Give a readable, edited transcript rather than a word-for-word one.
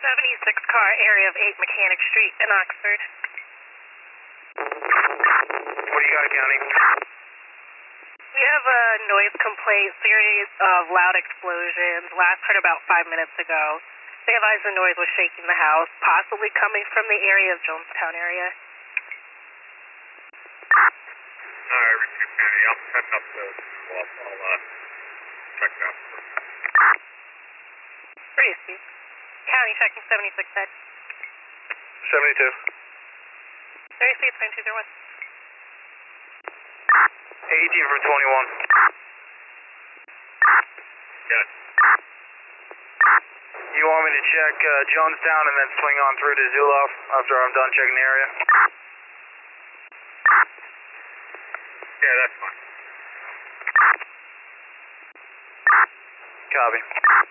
76 car, area of 8 Mechanic Street in Oxford. What do you got, County? We have a noise complaint, series of loud explosions, last heard about 5 minutes ago. They advised the noise was shaking the house, possibly coming from the area of Jonestown area. Alright, receive County. I'm heading up to I'll check that. Where do you speak? County checking 76 dead. 72. Where do you speak? 2201. 18 from 21. Yes. You want me to check Jonestown and then swing on through to Zulauf after I'm done checking the area? Yeah, that's fine. Copy.